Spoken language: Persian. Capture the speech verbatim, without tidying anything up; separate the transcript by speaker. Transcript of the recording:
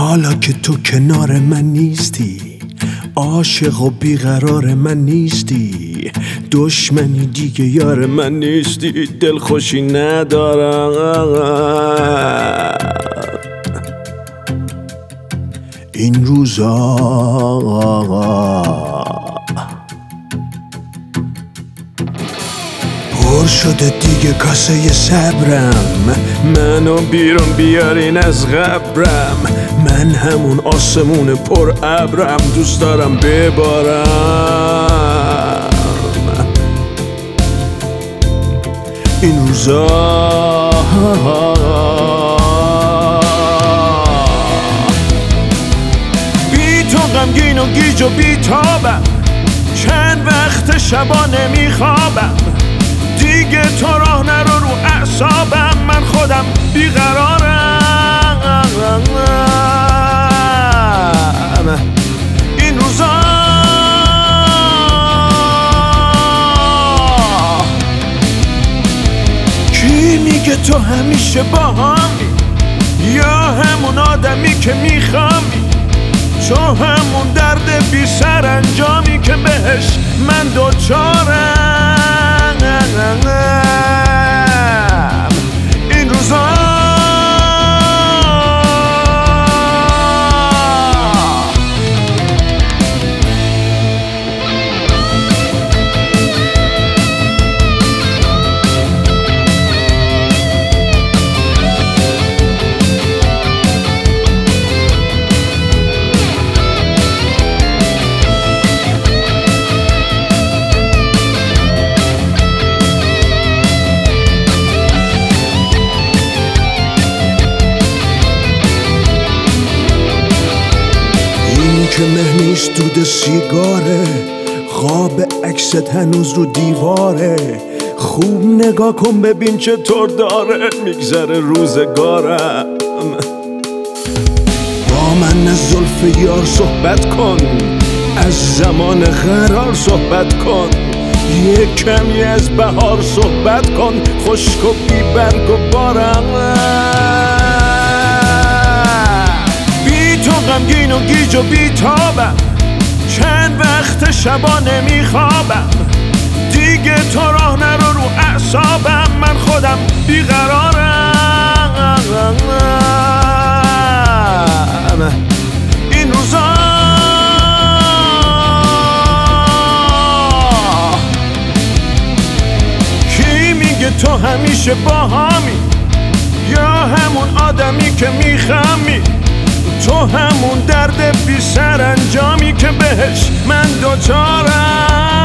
Speaker 1: حالا که تو کنار من نیستی، عاشق و بیقرار من نیستی، دشمنی دیگه یار من نیستی، دلخوشی ندارم این روزا. پر شده دیگه کاسه صبرم، منو بیرون بیارین از قبرم. من همون آسمون پر ابرم، دوست دارم ببارم این روزا. بی تو غمگین و گیج و بی تابم، چند وقت شبا نمیخوابم، دیگه تو راه نرو رو اعصابم، من خودم بیقرارم این روزا. کی میگه تو همیشه با همی، یا همون آدمی که میخوامی، تو همون درد بی سر انجامی که بهش من دوچارم این روزا. که مه نیست دود سیگاره، خواب عکست هنوز رو دیواره، خوب نگاه کن ببین چطور داره میگذره روزگارم. با من از زلف یار صحبت کن، از زمان قرار صحبت کن، یه کمی از بهار صحبت کن، خشک و بی برگ و بارم. تو غمگین و گیج و بی تابم، چند وقت شبا نمیخوابم، دیگه تو راه نرو رو اعصابم، من خودم بیقرارم این روزا. کی میگه تو همیشه با همی، یا همون آدمی که میخمی، تو همون درد بی سر انجامی که بهش من دوچارم